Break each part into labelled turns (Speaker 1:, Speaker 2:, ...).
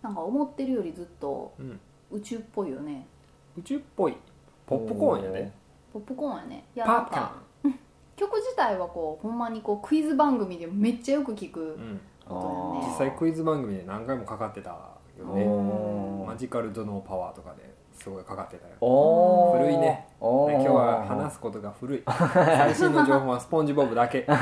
Speaker 1: なんか思ってるよりずっと
Speaker 2: うん、
Speaker 1: 宇宙っぽいよね。
Speaker 2: 宇宙っぽいポップコーンやね。
Speaker 1: ポップコーンやね。いや
Speaker 2: パッカ
Speaker 1: なんか曲自体はこうほんまにこうクイズ番組でめっちゃよく聞く
Speaker 2: ン、うん、
Speaker 1: ことだよね。
Speaker 2: 実際クイズ番組で何回もかかってたよね。
Speaker 3: おー
Speaker 2: マジカル頭脳パワーとかですごいかかってたよ。
Speaker 3: おー
Speaker 2: 古いね。
Speaker 3: おー
Speaker 2: 今日は話すことが古い。最新の情報はスポンジボブだけ。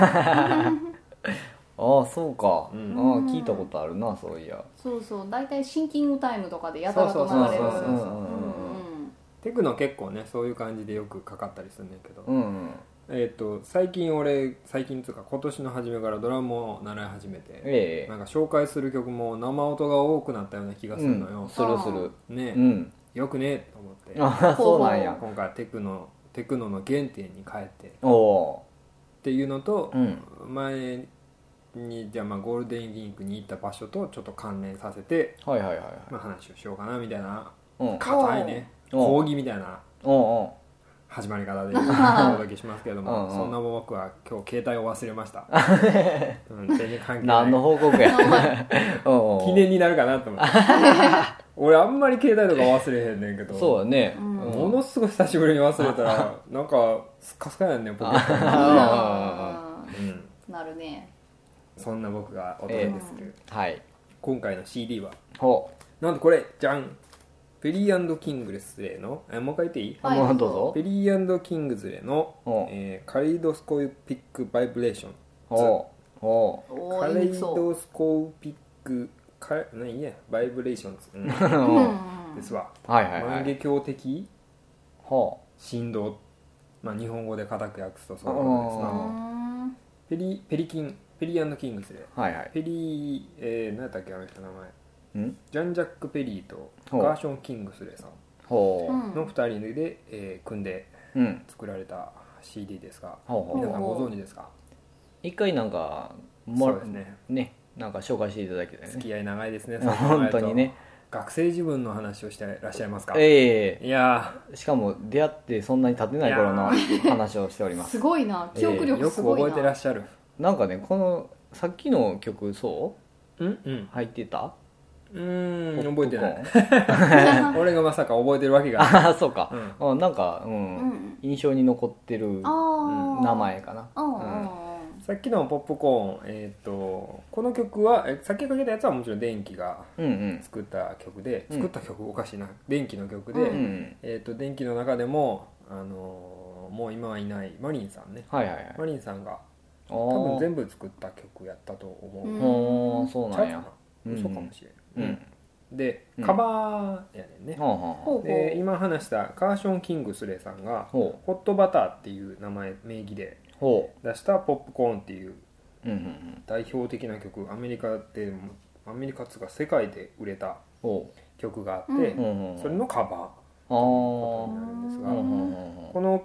Speaker 3: ああそうか、
Speaker 2: うん
Speaker 3: ああ聞いたことあるなそういや。
Speaker 1: そうそう、大体シンキングタイムとかでやたらと流れる。
Speaker 2: そうそうそうそう
Speaker 1: うんうん
Speaker 2: テクノ結構ねそういう感じでよくかかったりするんだけど、
Speaker 3: うん
Speaker 2: 最近つうか今年の初めからドラムを習い始めて、
Speaker 3: ええ
Speaker 2: なんか紹介する曲も生音が多くなったような気がするのよ、
Speaker 3: するする
Speaker 2: ね、
Speaker 3: うん
Speaker 2: よくねと思って
Speaker 3: ああそうなんや。
Speaker 2: 今回テクノの原点に帰ってっ
Speaker 3: おお
Speaker 2: ていうのと、
Speaker 3: うん
Speaker 2: 前にじゃあまあゴールデンウィークに行った場所とちょっと関連させて、
Speaker 3: はいはいはいはい
Speaker 2: まあ、話をしようかなみたいな
Speaker 3: うん
Speaker 2: 硬いね
Speaker 3: おう
Speaker 2: 講義みたいな
Speaker 3: おお
Speaker 2: 始まり方でお届けしますけれども
Speaker 3: うんうん
Speaker 2: そんな僕は今日携帯を忘れました、うん、全然関係ない
Speaker 3: 何の報告やおうおう
Speaker 2: 記念になるかなと思って俺あんまり携帯とか忘れへんねんけど
Speaker 3: そうだね
Speaker 1: うん
Speaker 2: ものすごい久しぶりに忘れたらなんかスカスカやんねんポケットに、
Speaker 1: あ
Speaker 2: うん、
Speaker 1: ーなるね。
Speaker 2: そんな僕がお届けする、
Speaker 3: はい
Speaker 2: 今回の CD は
Speaker 3: ほ
Speaker 2: なんとこれじゃんペリー&キングスレイのもう一回言っていい、
Speaker 3: うもうどうぞ
Speaker 2: ペリー&キングズレイの
Speaker 3: ほ、
Speaker 2: カレイドスコピックバイブレーション
Speaker 3: ほうほ
Speaker 1: おー
Speaker 2: カレイ
Speaker 1: 言いにくそう。
Speaker 2: ドスコピック何やバイブレーションズ、うん
Speaker 3: う
Speaker 1: うん
Speaker 2: ですわ、
Speaker 3: はいはいはい
Speaker 2: 万華鏡的
Speaker 3: ほ
Speaker 2: 振動、まあ、日本語で固く訳すとそういうことです
Speaker 1: う
Speaker 2: な
Speaker 1: ん
Speaker 2: ペリー&キングスレイ
Speaker 3: うはいはい
Speaker 2: ペリー、何やったっけあの人の名前
Speaker 3: ん
Speaker 2: ジャン・ジャック・ペリーと
Speaker 3: ほう
Speaker 2: ガーション・キングスレイさん
Speaker 3: ほ
Speaker 2: の2人で、組んで
Speaker 3: ううん
Speaker 2: 作られた CD ですが
Speaker 3: ほうほう
Speaker 2: 皆さんご存知ですか？
Speaker 3: 一回なんか
Speaker 2: そうですね
Speaker 3: なんか紹介していただきたいね
Speaker 2: 付き合い長いですね
Speaker 3: 本当にね
Speaker 2: 学生自分の話をしてらっしゃいますか？
Speaker 3: え
Speaker 2: いや
Speaker 3: しかも出会ってそんなに経ってない頃の話をしております
Speaker 1: すごいな、記憶
Speaker 2: ーよく
Speaker 1: 力すごいな。
Speaker 2: 覚えてらっしゃる
Speaker 3: なんかねこのさっきの曲そ
Speaker 2: うん
Speaker 3: う入ってた
Speaker 2: 覚えてない
Speaker 3: ポップ
Speaker 2: 俺がまさか覚えてるわけが
Speaker 3: コ
Speaker 2: ない
Speaker 3: ーンああそうか、
Speaker 2: う
Speaker 3: あなんか、
Speaker 1: うん
Speaker 3: 印象に残ってる
Speaker 1: あー
Speaker 3: 名前かな
Speaker 1: うんうん
Speaker 2: さっきのポップコーン、この曲はさっきかけたやつはもちろん電気が
Speaker 3: うんうん
Speaker 2: 作った曲で、
Speaker 3: うん
Speaker 2: 作った曲おかしいな電気の曲で、
Speaker 1: うん
Speaker 2: 電気の中でも、もう今はいないマリンさんね
Speaker 3: はいはいはい
Speaker 2: マリンさんが
Speaker 3: 多
Speaker 2: 多分全部作った曲やったと思う、
Speaker 1: うん
Speaker 3: ほうそうなんや
Speaker 2: ちゃうかな、
Speaker 3: うん
Speaker 2: そうかもしれん、
Speaker 3: うん
Speaker 2: で
Speaker 3: うん
Speaker 2: カバーやねんね、
Speaker 3: ほうほうほ
Speaker 1: ほうほう
Speaker 2: で今話したカーション・キングスレイさんが
Speaker 3: ほ
Speaker 2: ホットバターっていう名義で
Speaker 3: うほ
Speaker 2: 出したポップコーンっていう
Speaker 3: ううんうんうん
Speaker 2: 代表的な曲アメリカっつうか世界で売れた
Speaker 3: ほ
Speaker 2: 曲があって、
Speaker 1: うん
Speaker 3: うほうほう
Speaker 2: それのカバー
Speaker 3: あ
Speaker 2: ことになるんですが、
Speaker 3: ほうほうほ
Speaker 2: この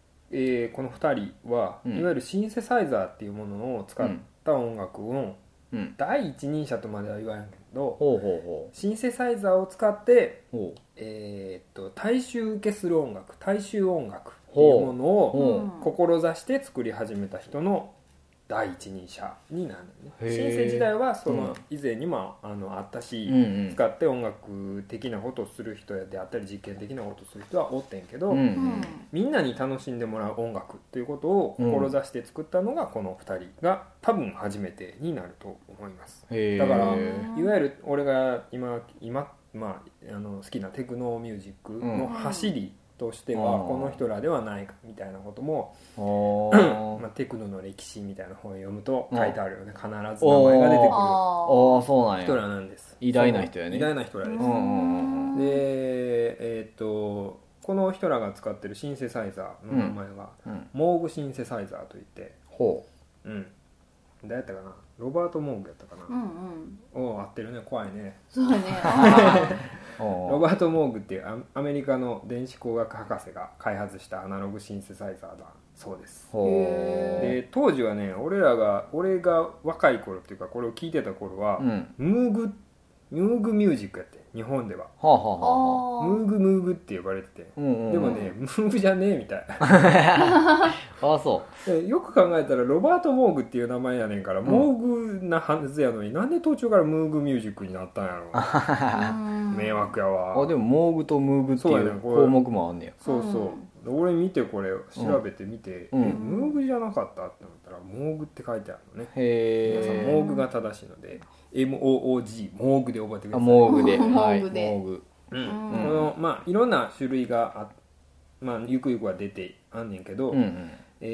Speaker 2: 2人は、
Speaker 3: うん
Speaker 2: いわゆるシンセサイザーっていうものを使った音楽の
Speaker 3: ううん
Speaker 2: 第一人者とまでは言わんけど
Speaker 3: ほうほうほ
Speaker 2: シンセサイザーを使って、
Speaker 3: うほ
Speaker 2: 大衆受けする音楽大衆音楽っていうものを
Speaker 3: ほ
Speaker 2: 志して作り始めた人の第一人者になるのね。
Speaker 3: へー
Speaker 2: シンセ時代はそ
Speaker 3: うん
Speaker 2: の以前にもあったし、
Speaker 3: うんうん
Speaker 2: 使って音楽的なことをする人であったり実験的なことをする人はおってんけど、
Speaker 3: うんう
Speaker 1: うんん
Speaker 2: みんなに楽しんでもらう音楽ということを志して作ったのがこの2人が多分初めてになると思います。
Speaker 3: へー
Speaker 2: だから
Speaker 1: うん
Speaker 2: いわゆる俺が今、まあ、好きなテクノミュージックの走りとしては
Speaker 3: うん
Speaker 2: この人らではないかみたいなことも、
Speaker 3: あー
Speaker 2: まあ、テクノの歴史みたいな本を読むと書いてあるよね。必ず名前が出てくる
Speaker 3: あ
Speaker 1: あ
Speaker 3: あそうなん
Speaker 2: 人
Speaker 3: や
Speaker 2: らなんです。
Speaker 3: 偉大な人やね
Speaker 2: 偉大な人らです。
Speaker 3: うんうんうん
Speaker 2: でこの人らが使ってるシンセサイザーの名前が、
Speaker 3: うん
Speaker 2: モーグシンセサイザーといって、
Speaker 3: ほ
Speaker 2: うん誰やったかな、ロバート・モーグやったか
Speaker 1: ーうんうん
Speaker 2: な、合ってるね、怖いね。
Speaker 1: そうだねあ
Speaker 3: うほう
Speaker 2: ロバート・モーグっていうアメリカの電子工学博士が開発したアナログシンセサイザーだそうです。
Speaker 3: ほう
Speaker 1: へ
Speaker 2: で当時はね俺が若い頃っていうかこれを聞いてた頃は、
Speaker 3: うん
Speaker 2: ムーグっムーグミュージックやって日本では
Speaker 3: はあはあはあ
Speaker 2: ムーグムーグって呼ばれてて、
Speaker 3: うんうんうん
Speaker 2: でもねムーグじゃねえみたい
Speaker 3: ああそ
Speaker 2: でよく考えたらロバート・モーグっていう名前やねんから、モーグなはずやのになんで途中からムーグミュージックになったんやろ迷惑や
Speaker 3: う
Speaker 2: わ。
Speaker 3: あでもモーグとムーグって
Speaker 2: そう
Speaker 3: いう
Speaker 2: やねこれ
Speaker 3: 項目もあんねや
Speaker 2: そうそう、俺見てこれ調べてみて、
Speaker 3: うん
Speaker 2: ムーグじゃなかったってなったらモーグって書いてあるのね。皆さん
Speaker 3: へえ
Speaker 2: モーグが正しいので MOOG モーグで覚えてください。
Speaker 3: モーグで
Speaker 1: モ
Speaker 3: はい
Speaker 1: ーグで
Speaker 3: モーグ
Speaker 2: うんこのまあいろんな種類がまあゆくゆくは出てあんねんけど、
Speaker 3: うんうん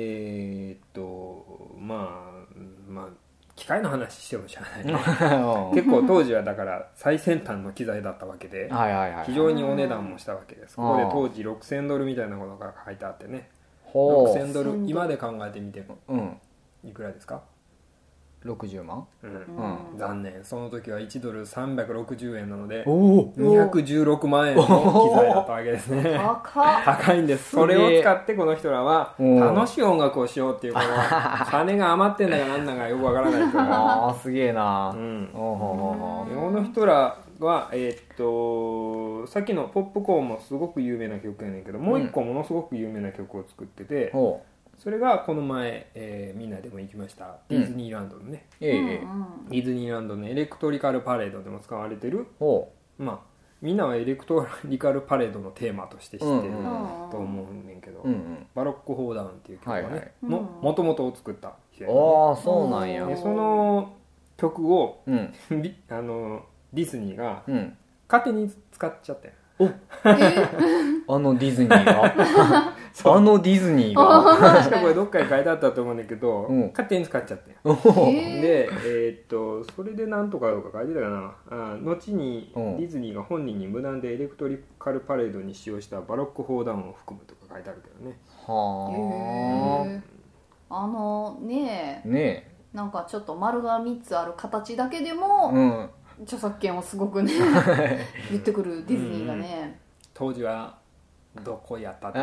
Speaker 2: まあ機械の話してもしゃあないね結構当時はだから最先端の機材だったわけで
Speaker 3: はいはいはい
Speaker 2: 非常にお値段もしたわけです。
Speaker 3: うん
Speaker 2: ここで当時6000ドルみたいなことが書いてあってね、
Speaker 3: ほ
Speaker 2: 6000ドル今で考えてみても
Speaker 3: ううん
Speaker 2: いくらですか？
Speaker 3: 60万
Speaker 2: うん残念、その時は1ドル360円なので
Speaker 3: おお
Speaker 2: 216万円の機材だったわけですね
Speaker 1: 高っ
Speaker 2: 高いんです。それを使ってこの人らは
Speaker 3: うん
Speaker 2: 楽しい音楽をしようっていうこの金が余ってんだかなんだかよくわからない人が
Speaker 3: ああすげえな
Speaker 2: うん
Speaker 3: おうほうほうほ
Speaker 2: この人らはさっきのポップコーンもすごく有名な曲やねんけど、もう一個ものすごく有名な曲を作ってて
Speaker 3: う、ほ
Speaker 2: それがこの前、みんなでも行きましたディズニーランドのね、
Speaker 3: うええ
Speaker 2: ディズニーランドのエレクトリカルパレードでも使われてる、
Speaker 3: ほ
Speaker 2: まあみんなはエレクトリカルパレードのテーマとして知ってる
Speaker 3: うん
Speaker 2: と思うねんけど、
Speaker 3: ううん
Speaker 2: バロック・ホーダウンっていう曲はね、
Speaker 3: はいはい
Speaker 2: もともと作った人やね
Speaker 3: ああそうなんや
Speaker 2: でその曲を
Speaker 3: うん
Speaker 2: ディズニーが
Speaker 3: うん
Speaker 2: 勝手に使っちゃって
Speaker 3: あのディズニーがあのディズニーが
Speaker 2: 確かこれどっかに書いてあったと思うんだけど、
Speaker 3: うん
Speaker 2: 勝手に使っちゃって
Speaker 3: お
Speaker 2: でそれでなんとかどうか書いてたかな後にデ
Speaker 3: うん
Speaker 2: ィズニーが本人に無断でエレクトリカルパレードに使用したバロック・ホーダウンを含むとか書いてあるけどね
Speaker 3: は
Speaker 1: へーねえ
Speaker 3: ね
Speaker 1: なんかちょっと丸が3つある形だけで
Speaker 3: え
Speaker 1: も、
Speaker 3: うん
Speaker 1: 著作権をすごくね言ってくるディズニーがね、
Speaker 2: 当時はどこやったって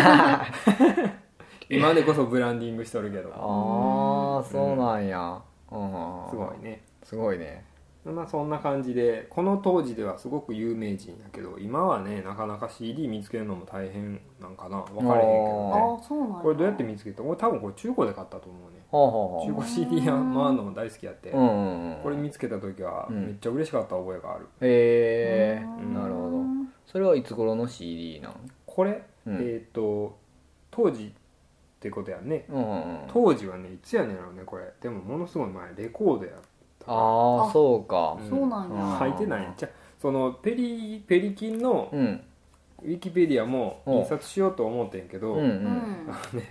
Speaker 2: 今でこそブランディングしとるけど
Speaker 3: ああそうなんや
Speaker 2: すごいね。
Speaker 3: すごいね
Speaker 2: まあそんな感じでこの当時ではすごく有名人やけど今はねなかなか CD 見つけるのも大変なんかな分かれへんけどね。
Speaker 1: ああそうなんや
Speaker 2: これどうやって見つけた？俺多分これ中古で買ったと思うね。
Speaker 3: ほうほうほ
Speaker 2: 中古 CD 屋回るのも大好きやって、
Speaker 3: ううんうん
Speaker 2: これ見つけた時は
Speaker 3: うん
Speaker 2: めっちゃ嬉しかった覚えがある。
Speaker 3: へえ
Speaker 1: うん
Speaker 3: なるほどそれはいつ頃の CD なん
Speaker 2: これ、
Speaker 3: うん
Speaker 2: 当時ってことやね。
Speaker 3: うんうんうん
Speaker 2: 当時はねいつやねんやろねこれ。でもものすごい前レコードやったから。
Speaker 3: ああそうか
Speaker 1: そうなんや、
Speaker 2: 書いてないんじゃそのペリキンの
Speaker 3: うん
Speaker 2: ウィキペディアも印刷しようと思ってんけど、
Speaker 3: うんう
Speaker 1: うんん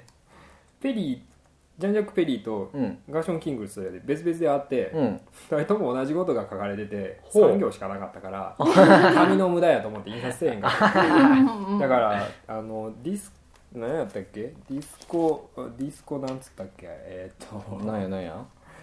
Speaker 2: ジャン・ジャック・ペリーと
Speaker 3: うん
Speaker 2: ガーション・キングスで別々であって、
Speaker 3: うん
Speaker 2: 2人とも同じことが書かれてて
Speaker 3: ほう
Speaker 2: 3行しかなかったから紙の無駄やと思って印刷せえへんかっただから何やったっけディスコなんつったっけ
Speaker 3: なんやなんや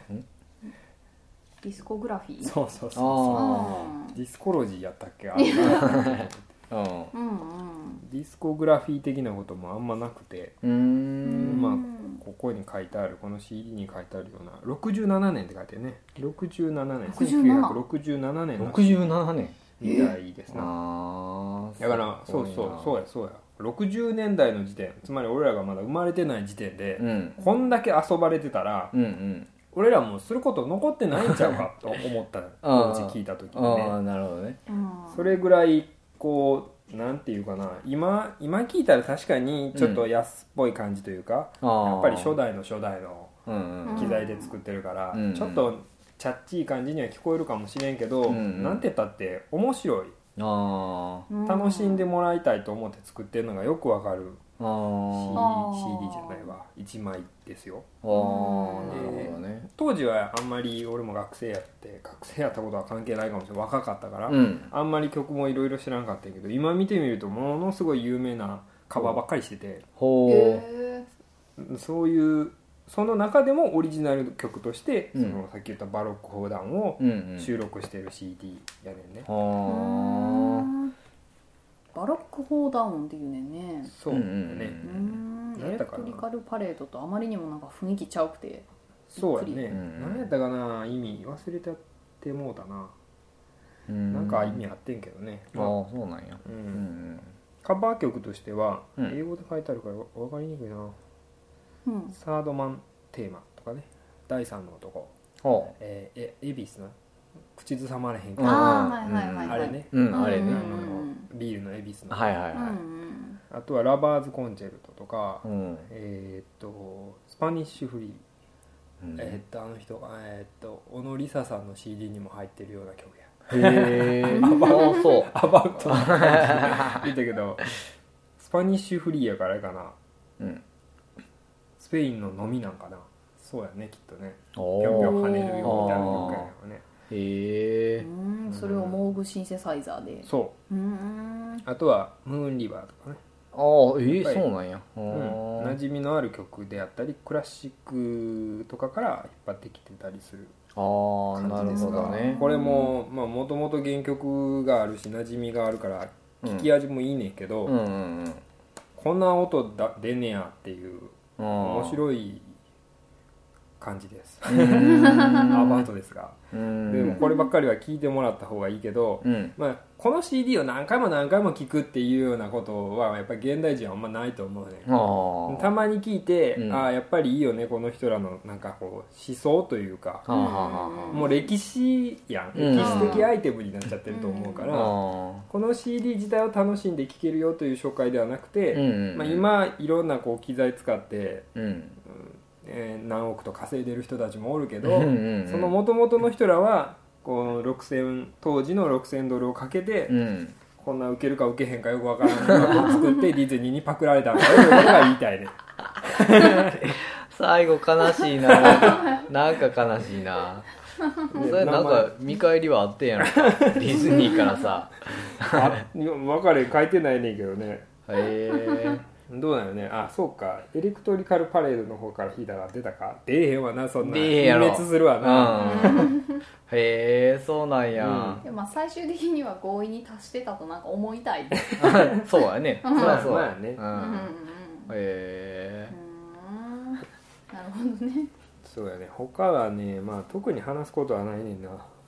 Speaker 1: ディスコグラフィー
Speaker 2: そうそうそう
Speaker 3: あ
Speaker 2: ディスコロジーやったっけあれ何やったっけ
Speaker 3: あ
Speaker 2: ディスコグラフィー的なこともあんまなくて、
Speaker 3: うん
Speaker 2: まあここに書いてあるこの CD に書いてあるような67年って書いてるね67年1967年の
Speaker 3: 67年
Speaker 2: みたいですな
Speaker 3: ああ
Speaker 2: だからそうや60年代の時点つまり俺らがまだ生まれてない時点で、
Speaker 3: うん
Speaker 2: こんだけ遊ばれてたら、
Speaker 3: うんうん
Speaker 2: 俺らもうすること残ってないんちゃうかと思った当時聞いた時に
Speaker 3: ああ
Speaker 2: ね
Speaker 3: なるほどね
Speaker 2: それぐらいこうなんていうかな今聞いたら確かにちょっと安っぽい感じというか、やっぱり初代の
Speaker 3: うんうん
Speaker 2: 機材で作ってるから、
Speaker 3: うん
Speaker 2: ちょっとチャッチー感じには聞こえるかもしれんけど、
Speaker 3: うん
Speaker 2: なんて言ったって面白い
Speaker 3: あ
Speaker 2: 楽しんでもらいたいと思って作ってるのがよくわかる
Speaker 3: ああ
Speaker 2: CD じゃないわ1枚ですよ。
Speaker 3: あなるほどね
Speaker 2: 当時はあんまり俺も学生やったことは関係ないかもしれない若かったから、
Speaker 3: うん
Speaker 2: あんまり曲もいろいろ知らんかったけど今見てみるとものすごい有名なカバーばっかりしてて、
Speaker 3: ほ
Speaker 1: へ
Speaker 2: そういうその中でもオリジナル曲として、
Speaker 3: うん
Speaker 2: そのさっき言ったバロック砲弾を
Speaker 3: ううんうん
Speaker 2: 収録してる CD やねんね、
Speaker 3: は
Speaker 1: バロックフォーダウンっていうねんね
Speaker 2: そうだね、
Speaker 1: エレクトリカルパレードとあまりにもなんか雰囲気ちゃうくて
Speaker 2: そうやね、
Speaker 3: うん
Speaker 2: 何やったかな意味忘れてもうたな、
Speaker 3: う
Speaker 2: か意味あってんけどね、
Speaker 3: ああそうなんや
Speaker 2: う
Speaker 3: うんん
Speaker 2: カバー曲としては、
Speaker 3: うん
Speaker 2: 英語で書いてあるから分かりにくいな、
Speaker 1: うん
Speaker 2: サードマンテーマとかね、第三の男、
Speaker 3: ほ
Speaker 2: 恵比寿な口ずさまれへんけ
Speaker 3: う
Speaker 2: ど、
Speaker 1: ああはいはいはいはい
Speaker 2: あれね、
Speaker 3: うんあれね
Speaker 1: うん
Speaker 2: ビールの恵比寿の、
Speaker 3: はいはいはい
Speaker 1: うん
Speaker 2: あとはラバーズコンチェルトとか、
Speaker 3: うん
Speaker 2: スパニッシュフリー、
Speaker 3: うん
Speaker 2: あの人、小野梨沙さんの CD にも入ってるような曲や。
Speaker 3: へえああそう
Speaker 2: アバウトな感じ言ったけど、スパニッシュフリーやからあれかな、
Speaker 3: うん
Speaker 2: スペインの飲みなんかな、そうやねきっとね、
Speaker 3: お
Speaker 2: ぴょんぴょん
Speaker 3: ー
Speaker 2: 跳ねるよみたいな曲やよね。
Speaker 3: へえ
Speaker 1: それをモーグシンセサイザーで
Speaker 2: そう
Speaker 1: うん
Speaker 2: あとはムーンリバーとかね、
Speaker 3: ああ
Speaker 2: やっぱり
Speaker 3: そうなんや
Speaker 2: 馴染みのある曲であったりクラシックとかから引っ張ってきてたりする
Speaker 3: ああなる
Speaker 2: 感じですが、
Speaker 3: ほどね
Speaker 2: これももともと原曲があるし馴染みがあるから聞き味もいいねんけど、
Speaker 3: うんうん
Speaker 2: こんな音出んねやっていう
Speaker 3: うん
Speaker 2: 面白い感じです
Speaker 3: うん
Speaker 2: アバウトですが、
Speaker 3: うん
Speaker 2: でもこればっかりは聞いてもらった方がいいけど、
Speaker 3: うん
Speaker 2: この CD を何回も何回も聞くっていうようなことはやっぱり現代人はあんまないと思うね。
Speaker 3: ああ
Speaker 2: たまに聞いて、
Speaker 3: うん
Speaker 2: ああやっぱりいいよねこの人らのなんかこう思想というか、
Speaker 3: はあはあはあ
Speaker 2: もう歴史やん、
Speaker 3: うん
Speaker 2: 歴史的アイテムになっちゃってると思うから、
Speaker 3: あ
Speaker 2: この CD 自体を楽しんで聴けるよという紹介ではなくて、
Speaker 3: うん
Speaker 2: 今いろんなこう機材使って、
Speaker 3: うん
Speaker 2: 何億と稼いでる人たちもおるけど、
Speaker 3: うんうんうん
Speaker 2: その元々の人らはこの当時の6000ドルをかけて、
Speaker 3: うん
Speaker 2: こんな受けるか受けへんかよくわからないものを作ってディズニーにパクられたんだよということが言いたいね。
Speaker 3: 最後悲しいななんか悲しいなそれなんか見返りはあってんやろかディズニーからさ
Speaker 2: 分かれ書いてないねんけどね。
Speaker 3: へ
Speaker 2: どうなのね。あ、そうか。エレクトリカルパレードの方から引いたら出たか。出えへんわな、そんな。
Speaker 3: 出えへんやろ
Speaker 2: 滅するわ
Speaker 3: え
Speaker 2: な。
Speaker 3: へえそうなんや、
Speaker 1: でもまあ最終的には合意に達してたとなんか思いたい
Speaker 3: そうやねそりゃそう
Speaker 2: まあね
Speaker 3: うん
Speaker 1: うんうん
Speaker 3: へえ
Speaker 1: うんなるほどね
Speaker 2: そうやね。他はね、特に話すことはないねんな。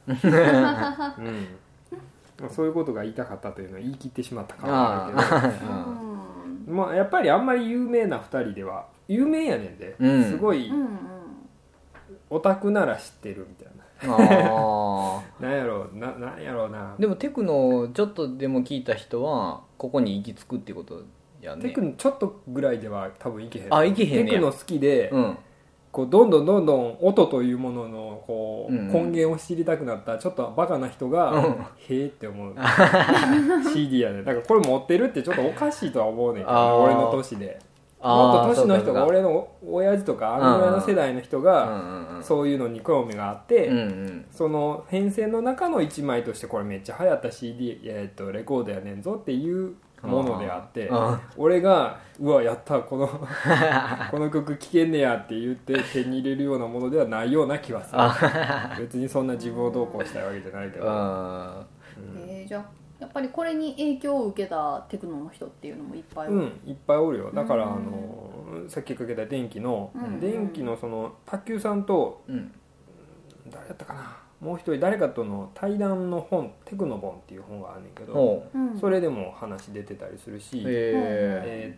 Speaker 2: そういうことが言いたかったというのを言い切ってしまったかも
Speaker 3: あ
Speaker 2: しれないけど。
Speaker 1: うん
Speaker 2: やっぱりあんまり有名な2人では有名やねんで、
Speaker 3: うん
Speaker 2: すごい
Speaker 1: うん
Speaker 2: オタクなら知ってるみたいな。
Speaker 3: あ
Speaker 2: なんやろうな。
Speaker 3: でもテクノちょっとでも聞いた人はここに行き着くってことやね
Speaker 2: テクノちょっとぐらいでは多分いけへん。
Speaker 3: あいけへんねや
Speaker 2: テクノ好きで、
Speaker 3: うん
Speaker 2: こうどんどん音というもののこう、
Speaker 3: うん
Speaker 2: 根源を知りたくなったちょっとバカな人が、
Speaker 3: うん
Speaker 2: へえって思う CD やね。だからこれ持ってるってちょっとおかしいとは思うねんけど、
Speaker 3: あー
Speaker 2: 俺の年でもっと年の人が俺の親父とかあのぐらいの世代の人がそういうのに興味があって、
Speaker 3: うんうん
Speaker 2: その変遷の中の一枚としてこれめっちゃ流行った CD、レコードやねんぞっていうものであって
Speaker 3: あ
Speaker 2: 俺がうわやったこのこの曲聴けんねやって言って手に入れるようなものではないような気はする。別にそんな自分をどうこうしたいわけじゃないけど、
Speaker 3: あ
Speaker 1: じゃあやっぱりこれに影響を受けたテクノの人っていうのもいっぱいおる
Speaker 2: いっぱいおるよ。だから
Speaker 1: うん
Speaker 2: さっきかけた電気の
Speaker 1: うん
Speaker 2: その卓球さんと
Speaker 3: うん
Speaker 2: 誰やったかな、もう一人誰かとの対談の本テクノ本っていう本があんねんけど、
Speaker 3: ほ
Speaker 1: うん
Speaker 2: それでも話出てたりするし、
Speaker 3: うへ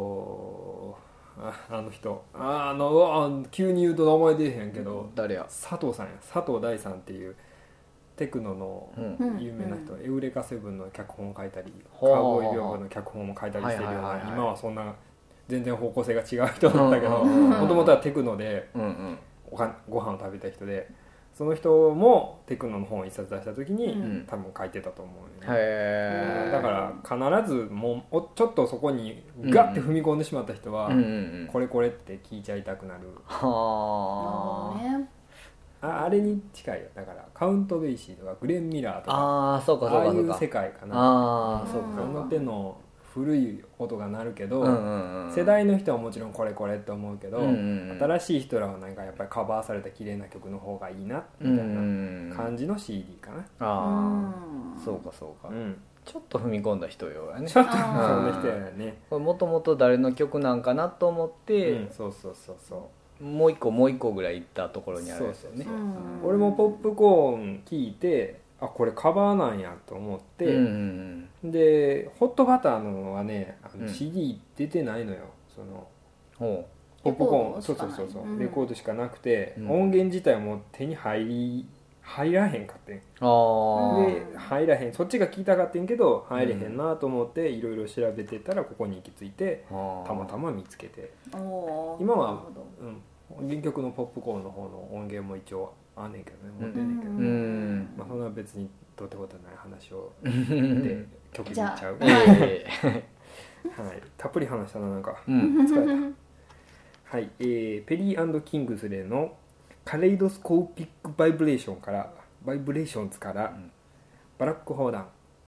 Speaker 2: あの人うわ急に言うと名前出えへんけ
Speaker 3: え
Speaker 2: ど、
Speaker 3: 誰や
Speaker 2: 佐藤さんや、佐藤大さんっていうテクノの
Speaker 3: うん
Speaker 2: 有名な人、エウレカセブンの脚本を書いたり、
Speaker 3: ほう
Speaker 2: カーボーイビョーの脚本も書いたりしてるような、
Speaker 3: はいはいはいはい
Speaker 2: 今はそんな全然方向性が違う人だったけど、
Speaker 3: うん
Speaker 2: もともとはテクノで
Speaker 3: うんうん
Speaker 2: ご飯を食べた人で、その人もテクノの本を一冊出した時に、
Speaker 1: うん
Speaker 2: 多分書いてたと思うよね。
Speaker 3: へえ
Speaker 2: だから必ずもうちょっとそこにガッて踏み込んでしまった人は、
Speaker 3: うんうんうん
Speaker 2: これって聞いちゃいたくなる。
Speaker 3: は
Speaker 1: なるほどね
Speaker 2: あれに近いよ。だからカウント・ベイシーとかグレン・ミラーとか
Speaker 3: ああそうかそう
Speaker 2: ああいう
Speaker 3: かそうか
Speaker 2: 世界かな。
Speaker 3: ああそうか
Speaker 2: その手の古い音が鳴るけど、
Speaker 3: うんうんうん
Speaker 2: 世代の人はもちろんこれって思うけど、
Speaker 3: うんうんうん
Speaker 2: 新しい人らはなんかやっぱりカバーされた綺麗な曲の方がいいなみたいな感じの CD かな。
Speaker 1: う
Speaker 3: あ
Speaker 1: ん
Speaker 3: あそうかそうか
Speaker 2: うん、
Speaker 3: ちょっと踏み込んだ人よやね
Speaker 2: ちょっとそん
Speaker 1: あー
Speaker 2: な人やね。
Speaker 3: これもともと誰の曲なんかなと思っ
Speaker 2: う
Speaker 3: て
Speaker 2: ん、そう
Speaker 3: もう一個ぐらい行ったところにあるんですよね
Speaker 1: うん
Speaker 2: 俺もポップコーン聞いてあこれカバーなんやと思って、
Speaker 3: うん
Speaker 2: でホットバターのはね
Speaker 3: うん
Speaker 2: CD 出てないのよ、その
Speaker 3: ほ
Speaker 2: ポップコーン、
Speaker 1: レ
Speaker 2: そう
Speaker 1: コードしかない
Speaker 2: そうそうそう、
Speaker 1: うん
Speaker 2: レコードしかなくて、
Speaker 3: うん
Speaker 2: 音源自体も手に入らへんかってん
Speaker 3: うああ
Speaker 2: で入らへん、そっちが聞いたかってんけど入れへんなと思っていろいろ調べてたらここに行き着いてたまたま見つけて、
Speaker 1: おー
Speaker 2: 今は
Speaker 1: なるほど
Speaker 2: 原曲のポップコーンの方の音源も一応あんねんけどね、持ってんねんけど、
Speaker 3: う
Speaker 1: うん
Speaker 3: ん
Speaker 2: まあ、そんな別にどうってことない話を
Speaker 3: うん
Speaker 2: で曲に
Speaker 1: じゃあ
Speaker 2: いっちゃう、
Speaker 3: え
Speaker 2: はい、たっぷり話したな、なんか
Speaker 3: えうん
Speaker 2: 疲れたはい、ペリー&キングスレーのカレイドスコーピックバイブレーションからバイブレーションズから、
Speaker 3: ん
Speaker 2: バラック・ホーダン